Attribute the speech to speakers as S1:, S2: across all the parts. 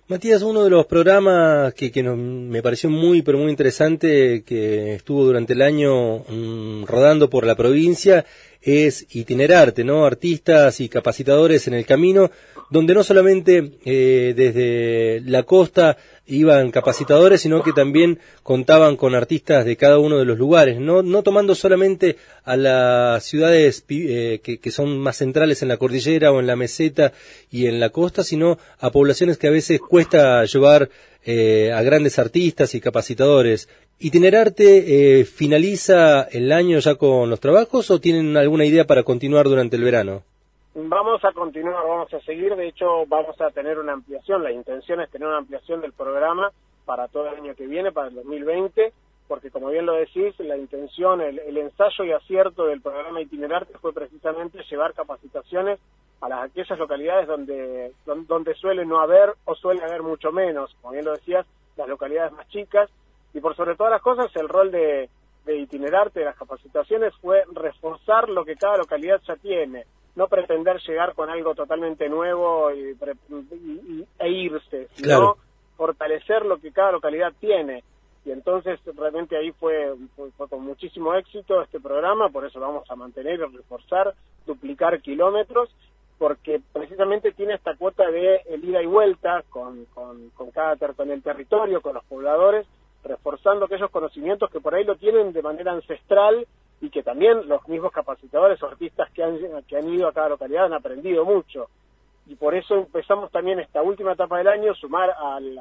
S1: Matías, uno de los programas que me pareció muy, pero muy interesante, que estuvo durante el año rodando por la provincia, es Itinerarte, ¿no? Artistas y capacitadores en el camino, donde no solamente desde la costa iban capacitadores, sino que también contaban con artistas de cada uno de los lugares, no tomando solamente a las ciudades que son más centrales en la cordillera o en la meseta y en la costa, sino a poblaciones que a veces cuesta llevar a grandes artistas y capacitadores. ¿Itinerarte finaliza el año ya con los trabajos o tienen alguna idea para continuar durante el verano?
S2: Vamos a continuar, vamos a seguir, de hecho vamos a tener una ampliación, la intención es tener una ampliación del programa para todo el año que viene, para el 2020, porque como bien lo decís, la intención, el ensayo y acierto del programa Itinerarte fue precisamente llevar capacitaciones a aquellas localidades donde suele no haber o suele haber mucho menos, como bien lo decías, las localidades más chicas, y por sobre todas las cosas el rol de Itinerarte, de las capacitaciones, fue reforzar lo que cada localidad ya tiene, no pretender llegar con algo totalmente nuevo e irse, sino
S1: claro,
S2: fortalecer lo que cada localidad tiene. Y entonces realmente ahí fue con muchísimo éxito este programa, por eso vamos a mantener, reforzar, duplicar kilómetros, porque precisamente tiene esta cuota de el ida y vuelta con el territorio, con los pobladores, reforzando aquellos conocimientos que por ahí lo tienen de manera ancestral y que también los mismos capacitadores o artistas que han ido a cada localidad han aprendido mucho. Y por eso empezamos también esta última etapa del año sumar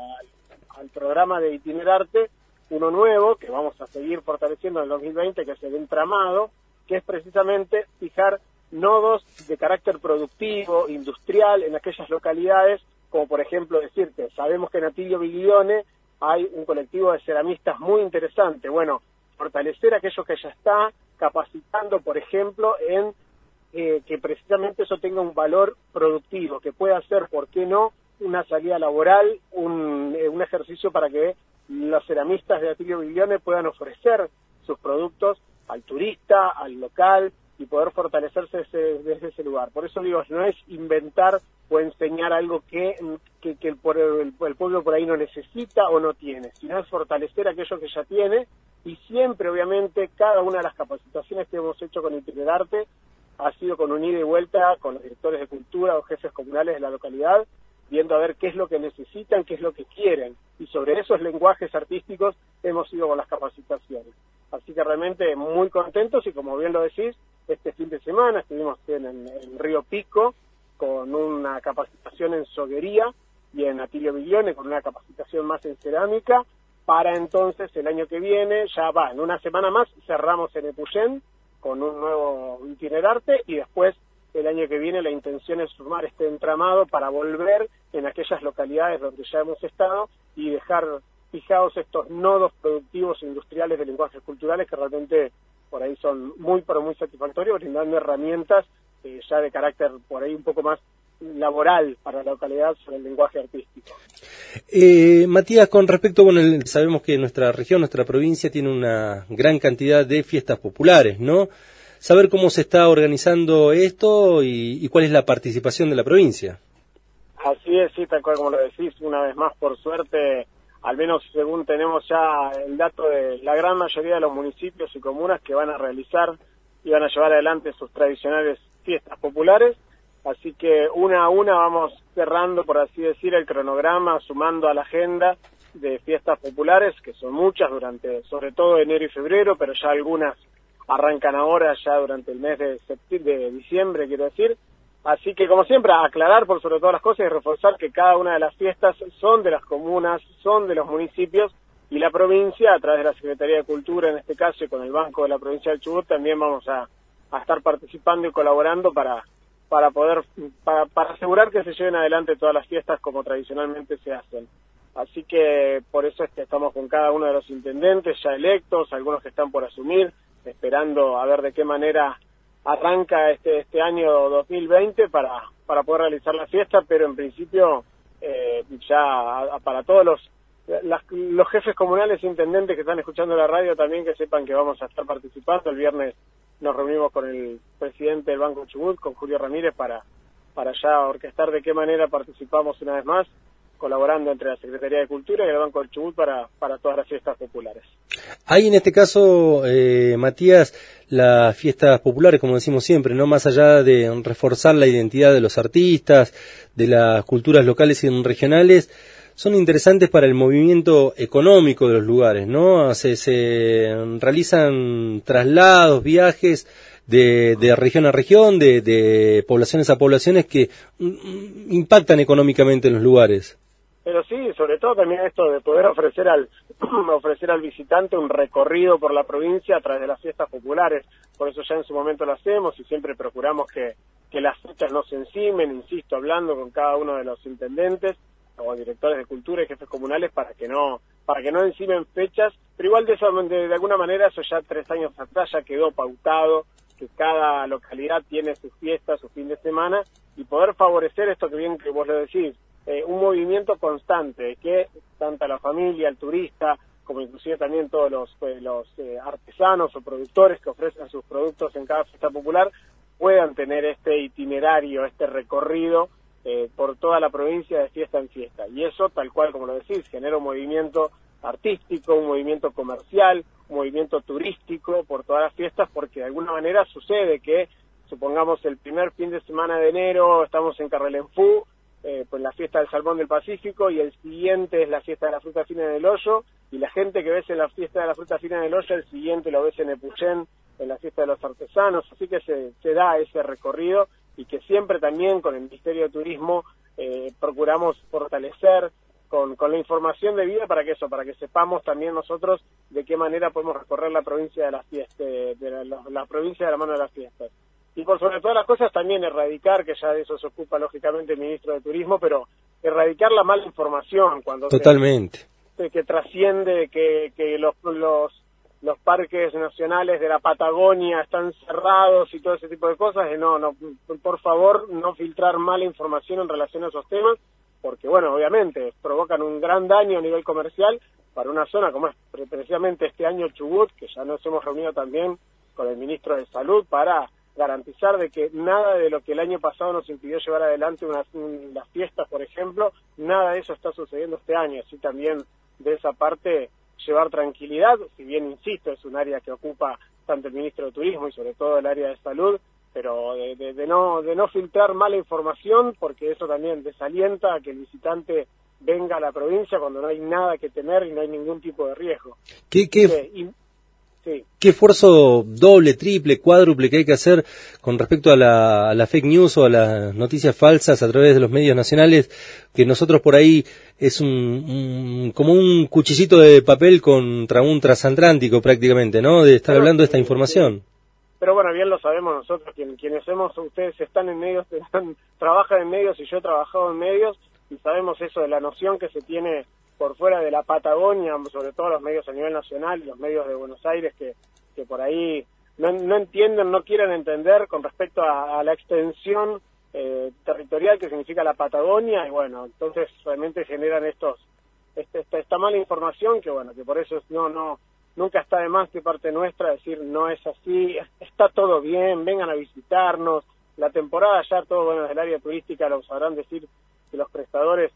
S2: al programa de Itinerarte uno nuevo que vamos a seguir fortaleciendo en el 2020, que es el entramado, que es precisamente fijar nodos de carácter productivo, industrial, en aquellas localidades, como por ejemplo decirte, sabemos que en Atilio Biglione hay un colectivo de ceramistas muy interesante. Bueno, fortalecer aquello que ya está, capacitando, por ejemplo, en que precisamente eso tenga un valor productivo, que pueda ser, ¿por qué no?, una salida laboral, un ejercicio para que los ceramistas de Atilio Biglione puedan ofrecer sus productos al turista, al local, y poder fortalecerse desde ese lugar. Por eso digo, no es inventar o enseñar algo que el pueblo por ahí no necesita o no tiene, sino es fortalecer aquello que ya tiene, y siempre, obviamente, cada una de las capacitaciones que hemos hecho con Itinerarte ha sido con un ida y vuelta con los directores de cultura o jefes comunales de la localidad, viendo a ver qué es lo que necesitan, qué es lo que quieren, y sobre esos lenguajes artísticos hemos ido con las capacitaciones. Así que realmente muy contentos, y como bien lo decís, este fin de semana estuvimos en Río Pico con una capacitación en soguería y en Atilio Biglione con una capacitación más en cerámica, para entonces el año que viene, en una semana más cerramos en Epuyén con un nuevo Itinerarte, y después el año que viene la intención es sumar este entramado para volver en aquellas localidades donde ya hemos estado y dejar fijados estos nodos productivos e industriales de lenguajes culturales que realmente por ahí son muy, pero muy satisfactorios, brindando herramientas ya de carácter por ahí un poco más laboral para la localidad sobre el lenguaje artístico.
S1: Matías, con respecto, sabemos que nuestra región, nuestra provincia tiene una gran cantidad de fiestas populares, ¿no? Saber cómo se está organizando esto y cuál es la participación de la provincia.
S2: Así es, sí, tal cual como lo decís, una vez más, por suerte, al menos según tenemos ya el dato de la gran mayoría de los municipios y comunas que van a realizar y van a llevar adelante sus tradicionales fiestas populares, así que una a una vamos cerrando, por así decir, el cronograma, sumando a la agenda de fiestas populares, que son muchas sobre todo enero y febrero, pero ya algunas arrancan ahora, ya durante el mes de diciembre, quiero decir. Así que, como siempre, aclarar por sobre todas las cosas y reforzar que cada una de las fiestas son de las comunas, son de los municipios, y la provincia, a través de la Secretaría de Cultura, en este caso, y con el Banco de la Provincia del Chubut, también vamos a estar participando y colaborando para asegurar que se lleven adelante todas las fiestas como tradicionalmente se hacen. Así que por eso es que estamos con cada uno de los intendentes ya electos, algunos que están por asumir, esperando a ver de qué manera arranca este año 2020 para poder realizar la fiesta, pero en principio ya para todos los jefes comunales e intendentes que están escuchando la radio también, que sepan que vamos a estar participando. El viernes nos reunimos con el presidente del Banco Chubut, con Julio Ramírez, para ya orquestar de qué manera participamos una vez más colaborando entre la Secretaría de Cultura y el Banco del Chubut para todas las fiestas populares.
S1: Hay en este caso, Matías, las fiestas populares, como decimos siempre, no más allá de reforzar la identidad de los artistas, de las culturas locales y regionales, son interesantes para el movimiento económico de los lugares, ¿no? Se realizan traslados, viajes de región a región, de poblaciones a poblaciones que impactan económicamente en los lugares.
S2: Pero sí, sobre todo también esto de poder ofrecer al visitante un recorrido por la provincia a través de las fiestas populares. Por eso ya en su momento lo hacemos y siempre procuramos que las fechas no se encimen, insisto, hablando con cada uno de los intendentes o directores de cultura y jefes comunales para que no encimen fechas, pero igual de alguna manera eso ya 3 años atrás ya quedó pautado, que cada localidad tiene sus fiestas, su fin de semana, y poder favorecer esto que bien que vos lo decís, un movimiento constante, que tanto la familia, el turista, como inclusive también todos los artesanos o productores que ofrecen sus productos en cada fiesta popular, puedan tener este itinerario, este recorrido por toda la provincia de fiesta en fiesta. Y eso, tal cual como lo decís, genera un movimiento artístico, un movimiento comercial, un movimiento turístico por todas las fiestas, porque de alguna manera sucede que, supongamos el primer fin de semana de enero estamos en Carrelenfú, pues la fiesta del Salmón del Pacífico, y el siguiente es la fiesta de la fruta fina del Hoyo, y la gente que ves en la fiesta de la fruta fina del Hoyo, el siguiente lo ves en Epuyén, en la fiesta de los artesanos, así que se da ese recorrido, y que siempre también con el Ministerio de Turismo procuramos fortalecer con la información debida para que sepamos también nosotros de qué manera podemos recorrer la provincia de las fiestas, la provincia de la mano de las fiestas. Y por sobre todas las cosas también erradicar, que ya de eso se ocupa lógicamente el Ministro de Turismo, pero erradicar la mala información cuando
S1: totalmente
S2: que trasciende que los parques nacionales de la Patagonia están cerrados y todo ese tipo de cosas, no, por favor, no filtrar mala información en relación a esos temas, porque bueno, obviamente provocan un gran daño a nivel comercial para una zona como es precisamente este año el Chubut, que ya nos hemos reunido también con el Ministro de Salud para garantizar de que nada de lo que el año pasado nos impidió llevar adelante las fiestas, por ejemplo, nada de eso está sucediendo este año, así también de esa parte llevar tranquilidad, si bien, insisto, es un área que ocupa tanto el Ministro de Turismo y sobre todo el área de Salud, pero de no filtrar mala información, porque eso también desalienta a que el visitante venga a la provincia cuando no hay nada que temer y no hay ningún tipo de riesgo.
S1: ¿Qué esfuerzo doble, triple, cuádruple que hay que hacer con respecto a la fake news o a las noticias falsas a través de los medios nacionales, que nosotros por ahí es como un cuchillito de papel contra un transatlántico prácticamente, ¿no? De estar hablando de esta información.
S2: Pero bueno, bien lo sabemos nosotros, quienes ustedes están en medios, trabajan en medios y yo he trabajado en medios, y sabemos eso de la noción que se tiene por fuera de la Patagonia, sobre todo los medios a nivel nacional y los medios de Buenos Aires que por ahí no entienden, no quieren entender con respecto a la extensión territorial que significa la Patagonia, y bueno, entonces realmente generan esta mala información que bueno, que por eso nunca está de más de parte nuestra decir no es así, está todo bien, vengan a visitarnos, la temporada ya todo, bueno, del área turística lo sabrán decir que los prestadores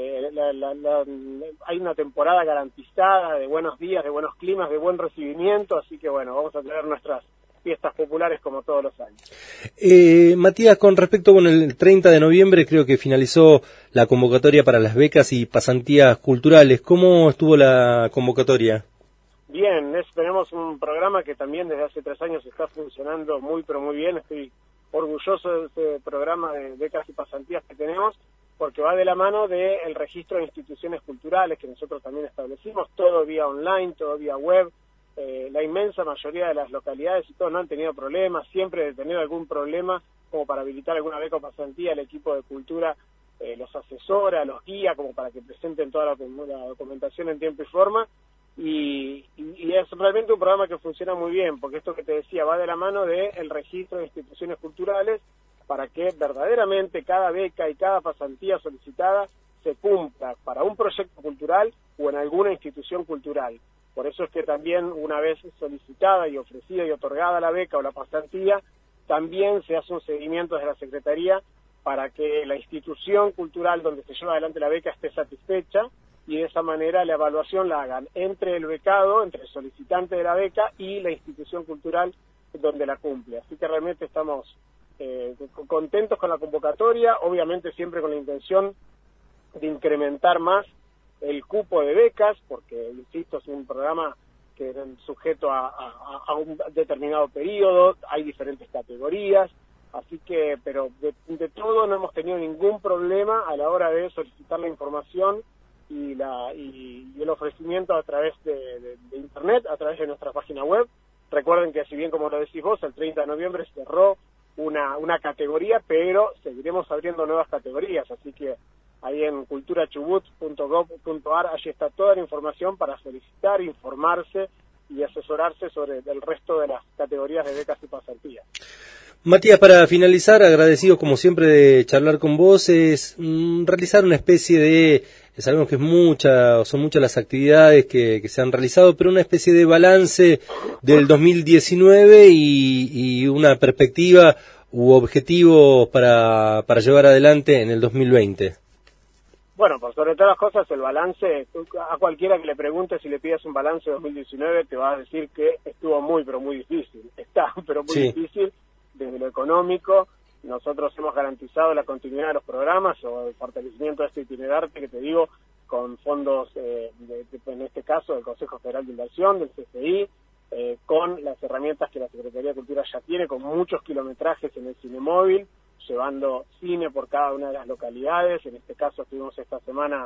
S2: hay una temporada garantizada de buenos días, de buenos climas, de buen recibimiento, así que bueno, vamos a tener nuestras fiestas populares como todos los años.
S1: Matías, con respecto, el 30 de noviembre creo que finalizó la convocatoria para las becas y pasantías culturales. ¿Cómo estuvo la convocatoria?
S2: Bien, tenemos un programa que también desde hace 3 años está funcionando muy pero muy bien. Estoy orgulloso de ese programa de becas y pasantías que tenemos, porque va de la mano del registro de instituciones culturales que nosotros también establecimos, todo vía online, todo vía web. La inmensa mayoría de las localidades y todos no han tenido problemas, siempre de tener algún problema como para habilitar alguna beca o pasantía, el equipo de cultura los asesora, los guía como para que presenten toda la documentación en tiempo y forma, y es realmente un programa que funciona muy bien, porque esto que te decía va de la mano del registro de instituciones culturales, para que verdaderamente cada beca y cada pasantía solicitada se cumpla para un proyecto cultural o en alguna institución cultural. Por eso es que también una vez solicitada y ofrecida y otorgada la beca o la pasantía, también se hace un seguimiento desde la Secretaría para que la institución cultural donde se lleva adelante la beca esté satisfecha, y de esa manera la evaluación la hagan entre el becado, entre el solicitante de la beca y la institución cultural donde la cumple. Así que realmente estamos contentos con la convocatoria, obviamente siempre con la intención de incrementar más el cupo de becas, porque, insisto, es un programa que es sujeto a un determinado periodo, hay diferentes categorías, así que, pero de todo no hemos tenido ningún problema a la hora de solicitar la información y el ofrecimiento a través de Internet, a través de nuestra página web. Recuerden que, si bien, como lo decís vos, el 30 de noviembre cerró una categoría, pero seguiremos abriendo nuevas categorías, así que ahí en culturachubut.gov.ar, allí está toda la información para solicitar, informarse y asesorarse sobre el resto de las categorías de becas y pasantías.
S1: Matías, para finalizar, agradecido como siempre de charlar con vos, es realizar una especie de, sabemos que son muchas las actividades que se han realizado, pero una especie de balance del 2019 y una perspectiva u objetivo para llevar adelante en el 2020.
S2: Bueno, por sobre todas las cosas, el balance, a cualquiera que le pregunte si le pidas un balance de 2019, te va a decir que estuvo muy, pero muy difícil. Está, pero muy difícil desde lo económico. Nosotros hemos garantizado la continuidad de los programas o el fortalecimiento de este itinerante, que te digo, con fondos, en este caso, del Consejo Federal de Inversión, del CFI, con las herramientas que la Secretaría de Cultura ya tiene, con muchos kilometrajes en el Cinemóvil, llevando cine por cada una de las localidades. En este caso estuvimos esta semana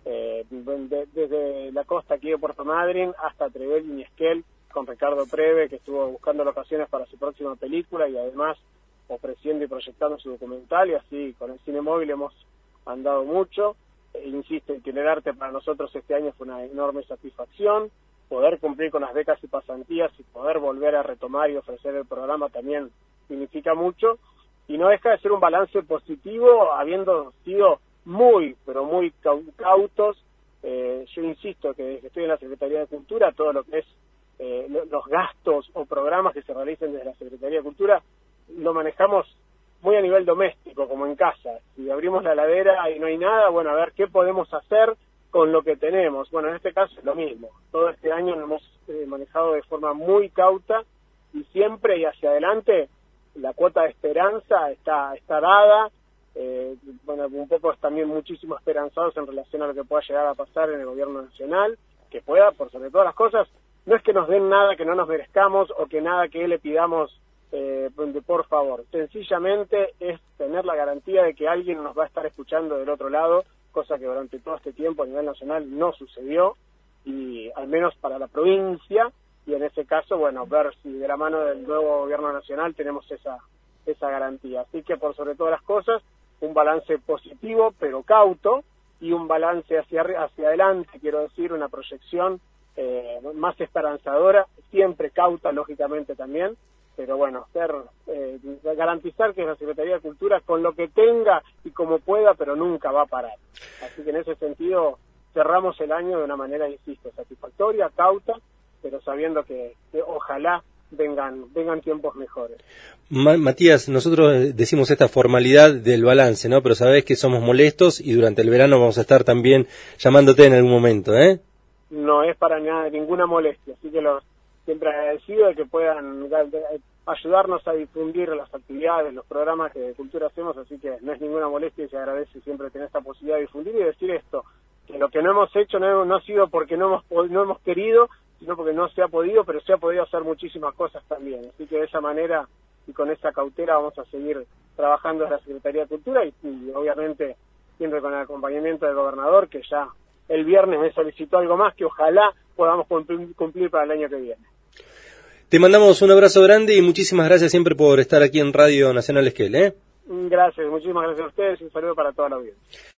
S2: desde la costa aquí de Puerto Madryn hasta Trevelin y Esquel con Ricardo Preve, que estuvo buscando locaciones para su próxima película y además ofreciendo y proyectando su documental, y así con el Cinemóvil hemos andado mucho. Insisto, itinerarte para nosotros este año fue una enorme satisfacción. Poder cumplir con las becas y pasantías y poder volver a retomar y ofrecer el programa también significa mucho. Y no deja de ser un balance positivo, habiendo sido muy, pero muy cautos. Yo insisto que desde que estoy en la Secretaría de Cultura, todo lo que es los gastos o programas que se realicen desde la Secretaría de Cultura, lo manejamos muy a nivel doméstico, como en casa. Si abrimos la heladera y no hay nada, bueno, a ver qué podemos hacer con lo que tenemos. Bueno, en este caso es lo mismo. Todo este año lo hemos manejado de forma muy cauta y siempre y hacia adelante la cuota de esperanza está dada. Bueno, un poco también muchísimo esperanzados en relación a lo que pueda llegar a pasar en el gobierno nacional, que pueda, por sobre todas las cosas, no es que nos den nada que no nos merezcamos o que nada que le pidamos por favor. Sencillamente es tener la garantía de que alguien nos va a estar escuchando del otro lado, cosa que durante todo este tiempo a nivel nacional no sucedió, y al menos para la provincia, y en ese caso, bueno, ver si de la mano del nuevo gobierno nacional tenemos esa garantía. Así que, por sobre todas las cosas, un balance positivo pero cauto, y un balance hacia adelante, quiero decir, una proyección más esperanzadora, siempre cauta, lógicamente también, pero bueno, garantizar que la Secretaría de Cultura, con lo que tenga y como pueda, pero nunca va a parar. Así que en ese sentido cerramos el año de una manera, insisto, satisfactoria, cauta, pero sabiendo que ojalá vengan tiempos mejores.
S1: Matías, nosotros decimos esta formalidad del balance, ¿no? Pero sabés que somos molestos y durante el verano vamos a estar también llamándote en algún momento, ¿eh?
S2: No es para nada ninguna molestia, así que siempre agradecido de que puedan ayudarnos a difundir las actividades, los programas que de cultura hacemos, así que no es ninguna molestia y se agradece siempre tener esta posibilidad de difundir y decir esto, que lo que no hemos hecho no ha sido porque no hemos querido, sino porque no se ha podido, pero se ha podido hacer muchísimas cosas también. Así que de esa manera y con esa cautela vamos a seguir trabajando en la Secretaría de Cultura y obviamente siempre con el acompañamiento del gobernador, que ya el viernes me solicitó algo más que ojalá podamos cumplir para el año que viene.
S1: Te mandamos un abrazo grande y muchísimas gracias siempre por estar aquí en Radio Nacional Esquel, ¿eh?
S2: Gracias, muchísimas gracias a ustedes y un saludo para toda la audiencia.